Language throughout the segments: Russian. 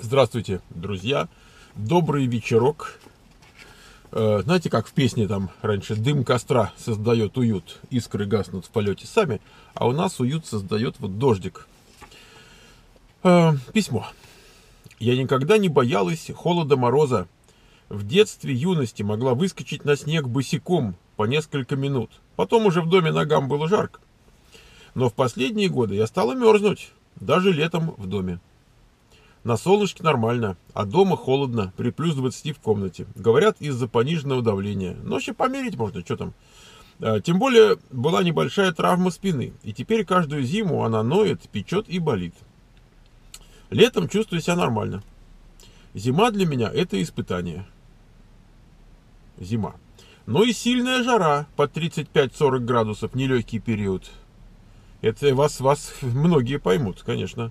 Здравствуйте, друзья. Добрый вечерок. Знаете, как в песне там раньше: дым костра создает уют, искры гаснут в полете сами, а у нас уют создает вот дождик. Письмо. Я никогда не боялась холода мороза. В детстве юности могла выскочить на снег босиком по несколько минут. Потом уже в доме ногам было жарко. Но в последние годы я стала мерзнуть, даже летом в доме. На солнышке нормально, а дома холодно, при плюс 20 в комнате. Говорят, из-за пониженного давления. Но еще померить можно, что там. Тем более, была небольшая травма спины. И теперь каждую зиму она ноет, печет и болит. Летом чувствую себя нормально. Зима для меня это испытание. Зима. Но и сильная жара под 35-40 градусов, нелегкий период. Это вас многие поймут, конечно.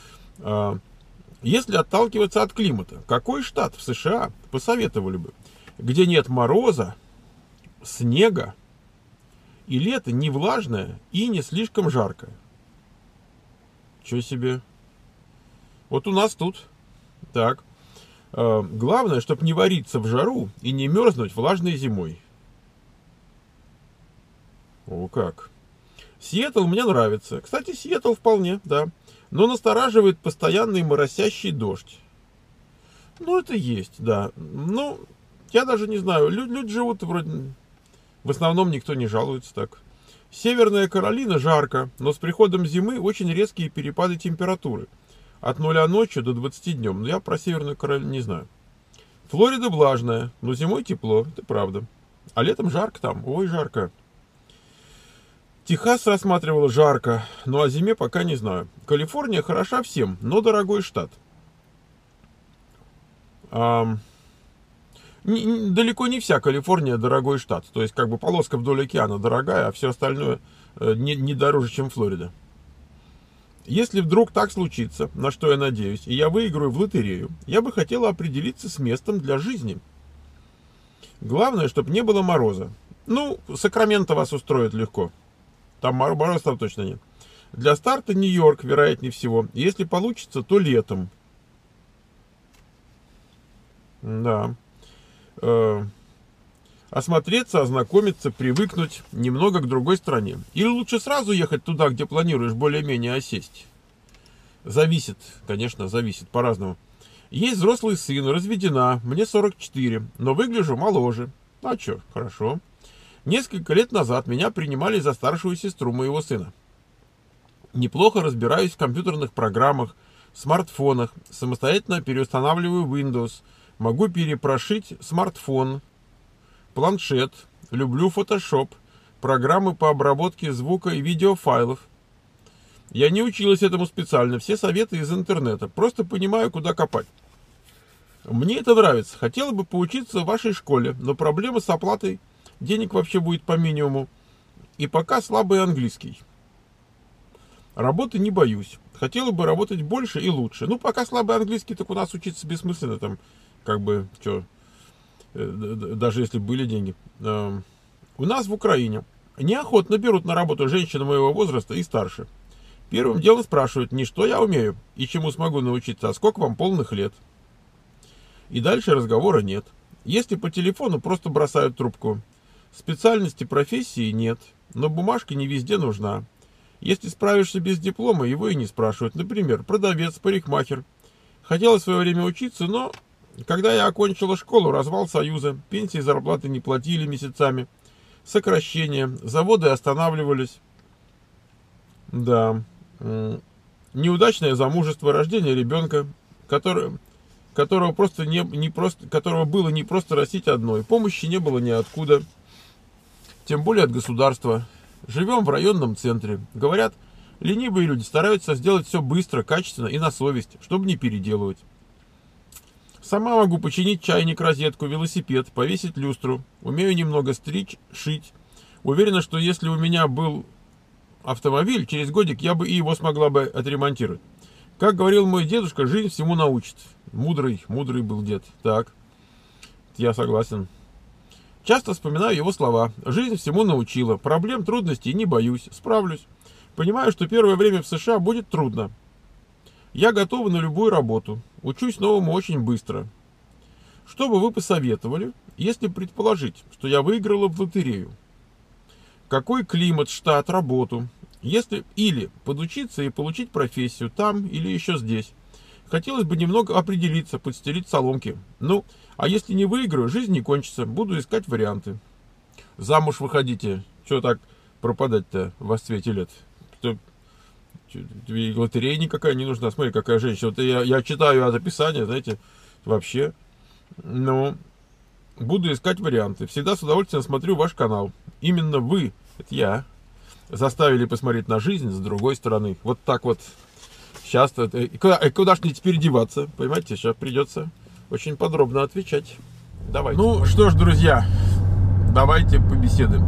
Если отталкиваться от климата, какой штат в США посоветовали бы, где нет мороза, снега, и лето не влажное и не слишком жаркое? Чё себе? Вот у нас тут. Так. Главное, чтобы не вариться в жару и не мерзнуть влажной зимой. О как. Сиэтл мне нравится. Кстати, Сиэтл вполне, да. Но настораживает постоянный моросящий дождь. Ну, это есть, да. Ну, я даже не знаю. Люди живут вроде... В основном никто не жалуется так. Северная Каролина жарко, но с приходом зимы очень резкие перепады температуры. От 0 ночью до 20 днем. Но я про Северную Каролину не знаю. Флорида влажная, но зимой тепло, это правда. А летом жарко там, ой, жарко. Техас рассматривала жарко, но о зиме пока не знаю. Калифорния хороша всем, но дорогой штат. Далеко не вся Калифорния дорогой штат. То есть как бы полоска вдоль океана дорогая, а все остальное не дороже, чем Флорида. Если вдруг так случится, на что я надеюсь, и я выиграю в лотерею, я бы хотела определиться с местом для жизни. Главное, чтобы не было мороза. Ну, Сакраменто вас устроит легко. Там мороз там точно нет. Для старта Нью-Йорк, вероятнее всего. Если получится, то летом. Да. Осмотреться, ознакомиться, привыкнуть немного к другой стране. Или лучше сразу ехать туда, где планируешь более-менее осесть. Зависит, конечно, зависит по-разному. Есть взрослый сын, разведена, мне 44, но выгляжу моложе. А что, хорошо. Несколько лет назад меня принимали за старшую сестру моего сына. Неплохо разбираюсь в компьютерных программах, смартфонах, самостоятельно переустанавливаю Windows, могу перепрошить смартфон, планшет, люблю Photoshop, программы по обработке звука и видеофайлов. Я не училась этому специально, все советы из интернета, просто понимаю, куда копать. Мне это нравится, хотела бы поучиться в вашей школе, но проблема с оплатой. Денег вообще будет по минимуму. И пока слабый английский. Работы не боюсь. Хотела бы работать больше и лучше. Ну, пока слабый английский, так у нас учиться бессмысленно. Там, как бы, что, даже если были деньги. У нас в Украине неохотно берут на работу женщин моего возраста и старше. Первым делом спрашивают не что я умею и чему смогу научиться, а сколько вам полных лет. И дальше разговора нет. Если по телефону, просто бросают трубку. Специальности профессии нет, но бумажка не везде нужна. Если справишься без диплома, его и не спрашивают. Например, продавец, парикмахер. Хотела в свое время учиться, но когда я окончила школу, развал Союза, пенсии и зарплаты не платили месяцами, сокращения, заводы останавливались. Да. Неудачное замужество, рождение ребенка, которого было не просто растить одной. Помощи не было ниоткуда. Тем более от государства. Живем в районном центре. Говорят, ленивые люди стараются сделать все быстро, качественно и на совесть, чтобы не переделывать. Сама могу починить чайник, розетку, велосипед, повесить люстру. Умею немного стричь, шить. Уверена, что если у меня был автомобиль, через годик я бы и его смогла бы отремонтировать. Как говорил мой дедушка, жизнь всему научит. Мудрый был дед. Так, я согласен. Часто вспоминаю его слова. Жизнь всему научила. Проблем, трудностей не боюсь. Справлюсь. Понимаю, что первое время в США будет трудно. Я готова на любую работу. Учусь новому очень быстро. Что бы вы посоветовали, если предположить, что я выиграла в лотерею? Какой климат, штат, работу? Если или подучиться и получить профессию там или еще здесь. Хотелось бы немного определиться, подстелить соломки. Ну, а если не выиграю, жизнь не кончится. Буду искать варианты. Замуж выходите. Чего так пропадать-то в расцвете лет? Лотерея никакая не нужна. Смотри, какая женщина. Вот я читаю от описания, знаете, вообще. Ну, буду искать варианты. Всегда с удовольствием смотрю ваш канал. Именно вы, это я, заставили посмотреть на жизнь с другой стороны. Вот так вот. Сейчас, куда ж мне теперь деваться? Понимаете, сейчас придется очень подробно отвечать. Давайте. Ну что ж, друзья, давайте побеседуем.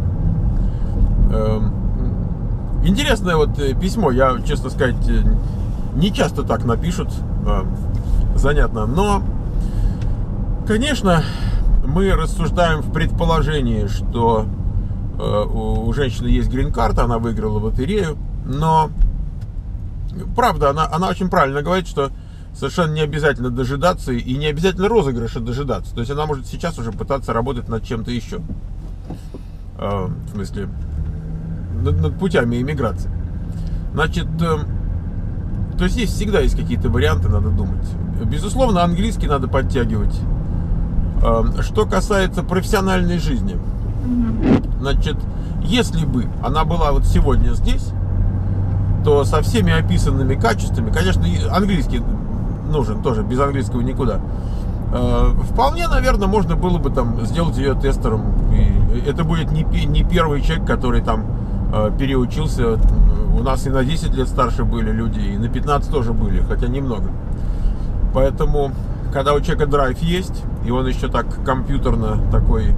Интересное вот письмо, я, честно сказать, не часто так напишут. Занятно. Но, конечно, мы рассуждаем в предположении, что у женщины есть грин-карта, она выиграла лотерею, но правда, она очень правильно говорит, что совершенно не обязательно дожидаться и не обязательно розыгрыша дожидаться. То есть она может сейчас уже пытаться работать над чем-то еще. В смысле, над путями иммиграции. Значит, то есть всегда есть какие-то варианты, надо думать. Безусловно, английский надо подтягивать. Что касается профессиональной жизни, значит, если бы она была вот сегодня здесь, то со всеми описанными качествами, конечно, английский нужен тоже, без английского никуда. Вполне, наверное, можно было бы там сделать ее тестером. И это будет не первый человек, который там переучился. У нас и на 10 лет старше были люди, и на 15 тоже были, хотя немного. Поэтому, когда у человека драйв есть, и он еще так компьютерно такой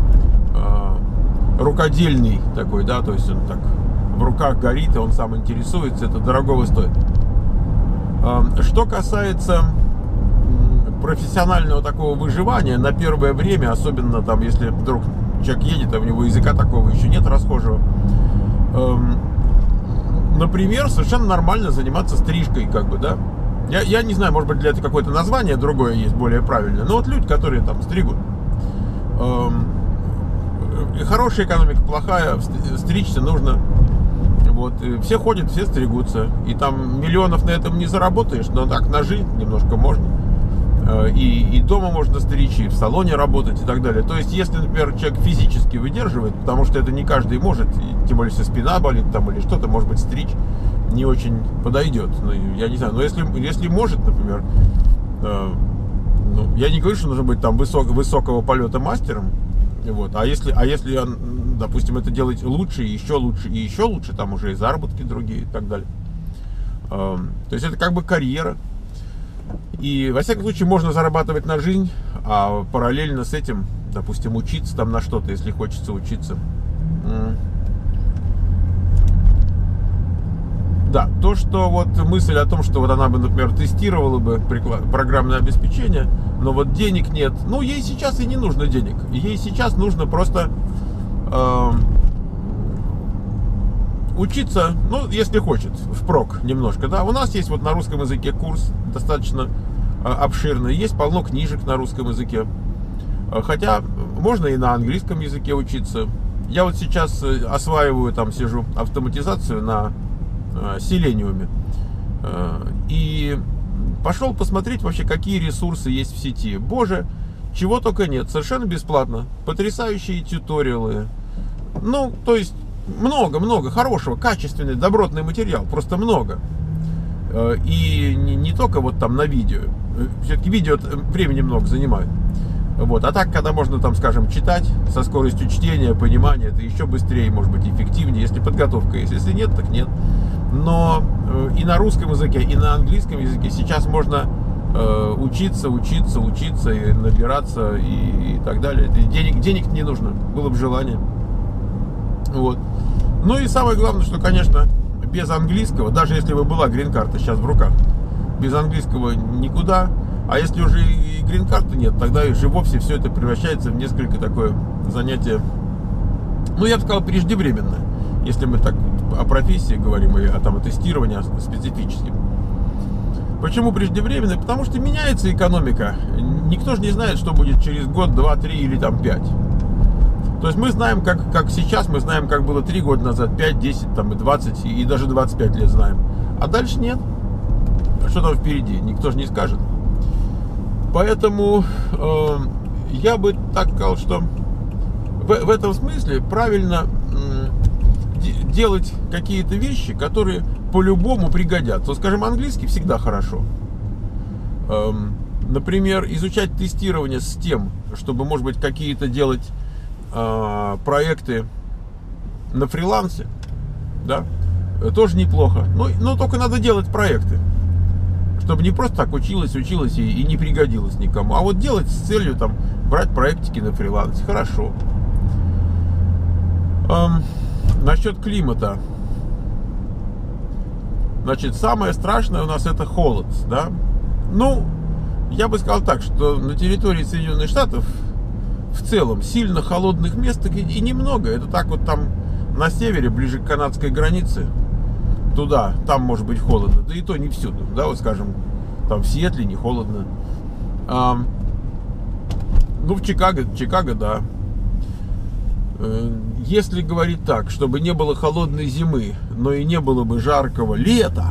рукодельный такой, да, то есть он так в руках горит, и он сам интересуется, это дорогого стоит. Что касается профессионального такого выживания, на первое время, особенно там, если вдруг человек едет, а у него языка такого еще нет расхожего, например, совершенно нормально заниматься стрижкой, как бы, да. Я не знаю, может быть, для этого какое-то название другое есть, более правильное, но вот люди, которые там стригут. Хорошая экономика, плохая, стричься нужно. Вот, все ходят, все стригутся. И там миллионов на этом не заработаешь, но так на жизнь немножко можно. И дома можно стричь, и в салоне работать, и так далее. То есть, если, например, человек физически выдерживает, потому что это не каждый может, и тем более, если спина болит там или что-то, может быть, стричь не очень подойдет. Ну, я не знаю, но если может, например, ну, я не говорю, что нужно быть там высокого полета мастером. Вот. А если, допустим, это делать лучше, и еще лучше, там уже и заработки другие и так далее. То есть это как бы карьера. И, во всяком случае, можно зарабатывать на жизнь, а параллельно с этим, допустим, учиться там на что-то, если хочется учиться. Да, то, что вот мысль о том, что вот она бы, например, тестировала бы программное обеспечение, но вот денег нет. Ну, ей сейчас и не нужно денег. Ей сейчас нужно просто учиться, ну, если хочет, впрок немножко, да. У нас есть вот на русском языке курс достаточно обширный, есть полно книжек на русском языке. Хотя можно и на английском языке учиться. Я вот сейчас осваиваю, там сижу, автоматизацию на Selenium. И пошел посмотреть вообще, какие ресурсы есть в сети. Боже, чего только нет, совершенно бесплатно. Потрясающие тьюториалы. Ну, то есть много хорошего, качественный, добротный материал, просто много. И не только вот там на видео. Все-таки видео времени много занимает. Вот. А так, когда можно там, скажем, читать со скоростью чтения, понимания, это еще быстрее, может быть, эффективнее, если подготовка есть. Если нет, так нет. Но и на русском языке, и на английском языке сейчас можно учиться, и набираться, и так далее. Денег не нужно, было бы желание. Вот. Ну и самое главное, что, конечно, без английского, даже если бы была грин-карта сейчас в руках, без английского никуда. А если уже и грин-карты нет, тогда уже вовсе все это превращается в несколько такое занятие, ну, я бы сказал, преждевременное, если мы так о профессии говорим, и о тестировании специфическим. Почему преждевременный? Потому что меняется экономика. Никто же не знает, что будет через год, 2, 3 или там 5. То есть мы знаем, как сейчас, мы знаем, как было 3 года назад, 5, 10, там, и 20, и даже 25 лет знаем. А дальше нет. Что там впереди? Никто же не скажет. Поэтому я бы так сказал, что в этом смысле правильно делать какие-то вещи, которые по-любому пригодятся. Скажем, английский всегда хорошо. Например, изучать тестирование с тем, чтобы, может быть, какие-то делать проекты на фрилансе, да, тоже неплохо. Но только надо делать проекты, чтобы не просто так училась и не пригодилось никому, а вот делать с целью там брать проектики на фрилансе. Хорошо. Насчет климата. Значит, самое страшное у нас это холод, да. Ну, я бы сказал так, что на территории Соединенных Штатов в целом сильно холодных мест и немного. Это так вот там на севере, ближе к канадской границе, туда, там может быть холодно, да и то не всюду, да, вот скажем, там в Сиэтле не холодно. Ну, в Чикаго, да. Если говорить так, чтобы не было холодной зимы, но и не было бы жаркого лета,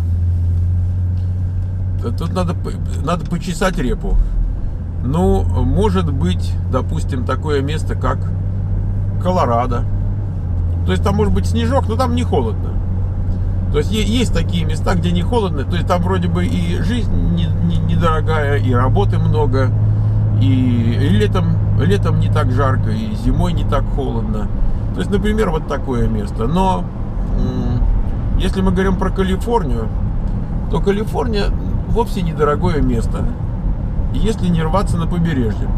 тут надо почесать репу. Ну, может быть, допустим, такое место, как Колорадо. То есть там может быть снежок, но там не холодно. То есть есть такие места, где не холодно. То есть там вроде бы и жизнь недорогая, и работы много, и летом не так жарко, и зимой не так холодно. То есть, например, вот такое место. Но если мы говорим про Калифорнию, то Калифорния вовсе недорогое место, если не рваться на побережье.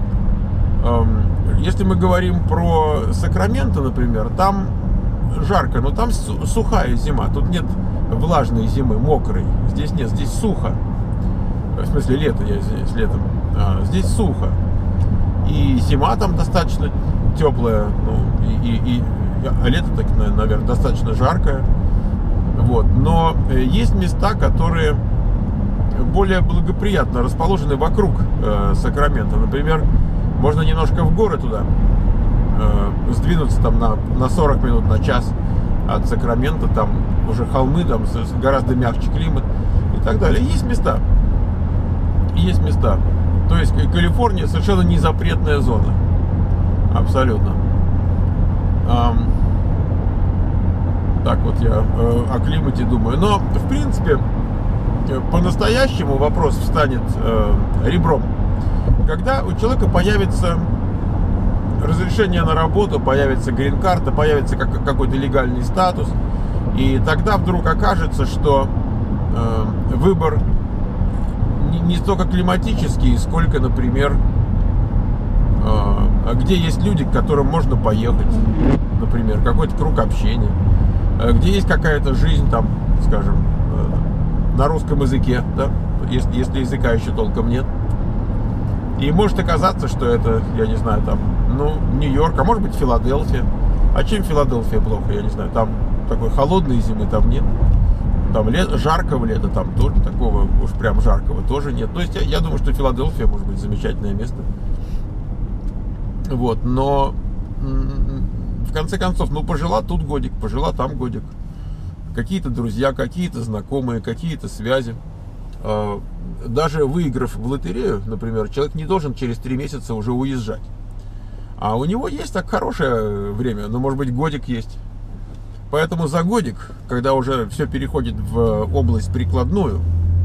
Если мы говорим про Сакраменто, например, там жарко, но там сухая зима. Тут нет влажной зимы, мокрой. Здесь нет, здесь сухо. В смысле, лето, я извиняюсь, летом. Здесь сухо. И зима там достаточно теплая, а лето, так, наверное, достаточно жаркое. Вот. Но есть места, которые более благоприятно расположены вокруг Сакрамента. Например, можно немножко в горы туда сдвинуться там на 40 минут, на час от Сакрамента. Там уже холмы, там гораздо мягче климат и так далее. Есть места. Есть места. То есть Калифорния совершенно не запретная зона. Абсолютно. Так вот я о климате думаю. Но, в принципе, по-настоящему вопрос встанет ребром, когда у человека появится разрешение на работу, появится грин-карта, появится какой-то легальный статус, и тогда вдруг окажется, что выбор не столько климатический, сколько, например, где есть люди, к которым можно поехать, например, какой-то круг общения, где есть какая-то жизнь, там, скажем, на русском языке, да, если языка еще толком нет. И может оказаться, что это, я не знаю, там, ну, Нью-Йорк, а может быть Филадельфия. А чем Филадельфия плохо, я не знаю, там такой холодной зимы там нет. Там жаркого лета там тоже такого уж прям жаркого тоже нет. То есть я думаю, что Филадельфия может быть замечательное место. Вот, но в конце концов, ну, пожила тут годик, пожила там годик. Какие-то друзья, какие-то знакомые, какие-то связи. Даже выиграв в лотерею, например, человек не должен через 3 месяца уже уезжать. А у него есть так хорошее время, ну, может быть, годик есть. Поэтому за годик, когда уже все переходит в область прикладную,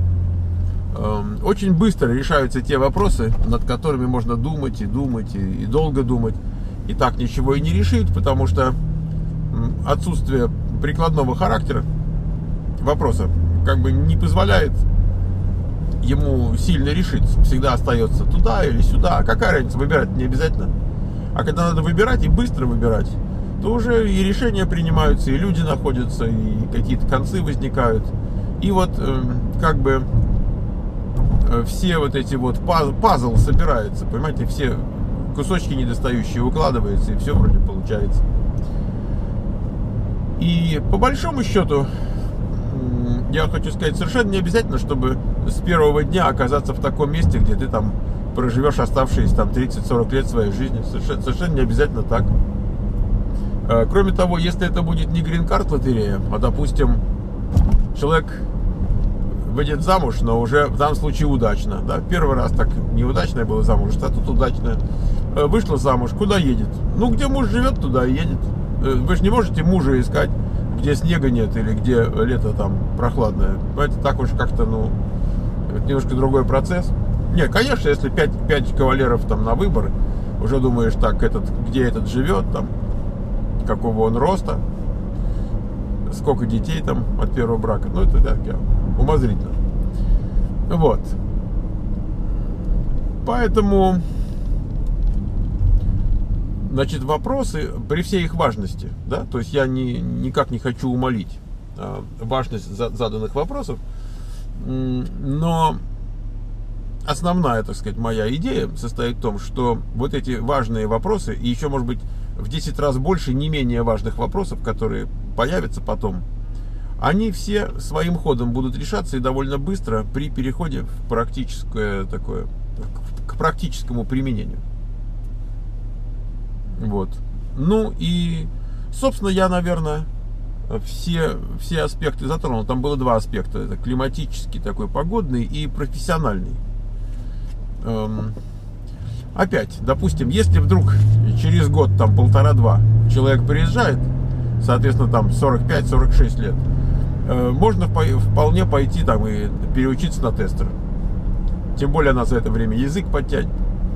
очень быстро решаются те вопросы, над которыми можно думать и думать, и долго думать. И так ничего и не решить, потому что отсутствие прикладного характера вопроса как бы не позволяет ему сильно решиться. Всегда остается туда или сюда. А какая разница, выбирать не обязательно. А когда надо выбирать и быстро выбирать, то уже и решения принимаются, и люди находятся, и какие-то концы возникают. И вот как бы все вот эти вот пазл собирается, понимаете, все кусочки недостающие укладываются, и все вроде получается. И по большому счету, я хочу сказать, совершенно не обязательно, чтобы с первого дня оказаться в таком месте, где ты там проживешь оставшиеся там 30-40 лет своей жизни. Совершенно не обязательно так. Кроме того, если это будет не грин-карт лотерея, а, допустим, человек выйдет замуж, но уже в данном случае удачно. Да? Первый раз так неудачное было замуж, а тут удачное. Вышла замуж, куда едет? Ну, где муж живет, туда и едет. Вы же не можете мужа искать, где снега нет или где лето там прохладное. Понимаете, так уж как-то, ну, это немножко другой процесс. Не, конечно, если 5 кавалеров там на выбор, уже думаешь, так, где этот живет, там, какого он роста, сколько детей там от первого брака. Ну, это так, умозрительно. Вот. Поэтому, значит, вопросы при всей их важности, да, то есть я никак не хочу умалить важность заданных вопросов, но основная, так сказать, моя идея состоит в том, что вот эти важные вопросы, и еще, может быть, в 10 раз больше не менее важных вопросов, которые появятся потом, они все своим ходом будут решаться и довольно быстро при переходе в практическое такое, к практическому применению. Вот. Ну и, собственно, я, наверное, все аспекты затронул. Там было 2 аспекта. Это климатический, такой погодный, и профессиональный. Опять, допустим, если вдруг через год, там 1,5-2, человек приезжает, соответственно, там 45-46 лет, можно вполне пойти там и переучиться на тестера. Тем более она за это время язык подтянет.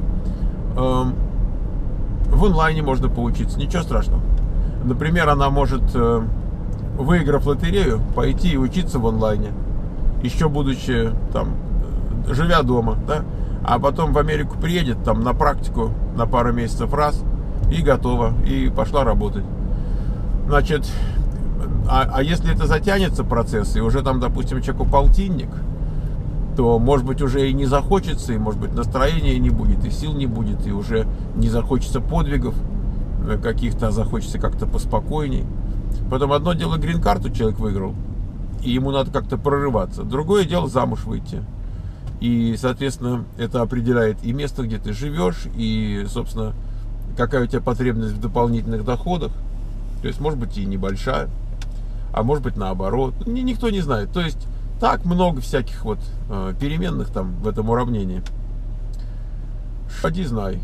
В онлайне можно поучиться, ничего страшного. Например, она может, выиграв лотерею, пойти и учиться в онлайне, еще будучи там, живя дома, да, а потом в Америку приедет там на практику на пару месяцев раз, и готова, и пошла работать. Значит, а если это затянется процесс, и уже там, допустим, человеку полтинник, то, может быть, уже и не захочется, и, может быть, настроения не будет, и сил не будет, и уже не захочется подвигов каких-то, а захочется как-то поспокойней. Потом одно дело, грин-карту человек выиграл, и ему надо как-то прорываться. Другое дело замуж выйти. И, соответственно, это определяет и место, где ты живешь, и, собственно, какая у тебя потребность в дополнительных доходах. То есть, может быть, и небольшая, а может быть, наоборот. Никто не знает. То есть, так много всяких вот переменных там в этом уравнении. Поди знай.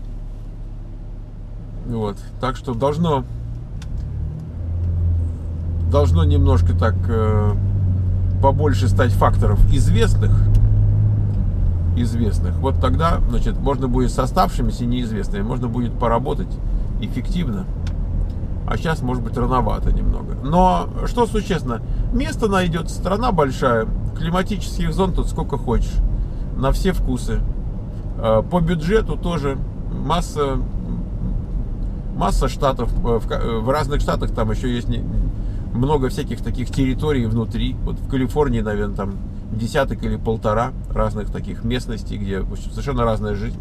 Вот. Так что должно немножко так побольше стать факторов известных. Вот тогда, значит, можно будет с оставшимися неизвестными, можно будет поработать эффективно. А сейчас, может быть, рановато немного. Но, что существенно, место найдется, страна большая, климатических зон тут сколько хочешь, на все вкусы. По бюджету тоже масса штатов, в разных штатах там еще есть много всяких таких территорий внутри. Вот в Калифорнии, наверное, там десяток или 1,5 разных таких местностей, где совершенно разная жизнь.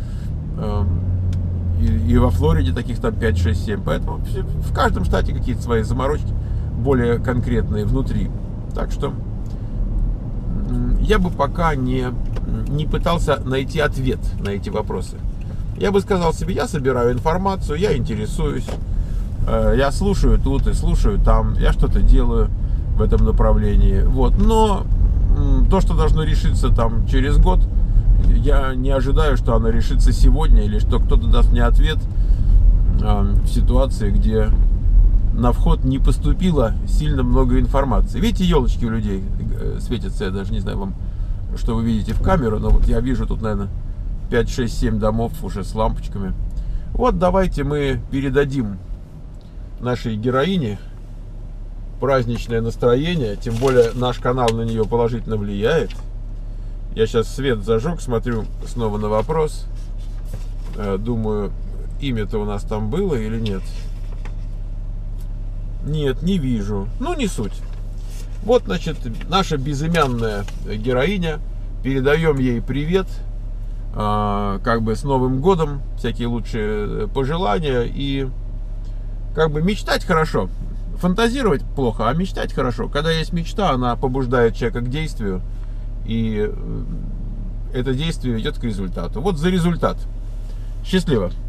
И во Флориде таких там 5, 6, 7. Поэтому в каждом штате какие-то свои заморочки более конкретные внутри. Так что я бы пока не пытался найти ответ на эти вопросы. Я бы сказал себе, я собираю информацию, я интересуюсь, я слушаю тут и слушаю там, я что-то делаю в этом направлении. Вот. Но то, что должно решиться там через год, я не ожидаю, что оно решится сегодня, или что кто-то даст мне ответ в ситуации, где на вход не поступило сильно много информации. Видите, елочки у людей светятся, я даже не знаю вам, что вы видите в камеру, но вот я вижу тут, наверное, 5, 6, 7 домов уже с лампочками. Вот давайте мы передадим нашей героине праздничное настроение, тем более наш канал на нее положительно влияет. Я сейчас свет зажег, смотрю снова на вопрос. Думаю, имя-то у нас там было или нет? Нет, не вижу. Ну, не суть. Вот, значит, наша безымянная героиня. Передаем ей привет. Как бы с Новым годом. Всякие лучшие пожелания. И как бы мечтать хорошо. фантазировать плохо, а мечтать хорошо. Когда есть мечта, она побуждает человека к действию, и это действие ведет к результату. Вот за результат. Счастливо!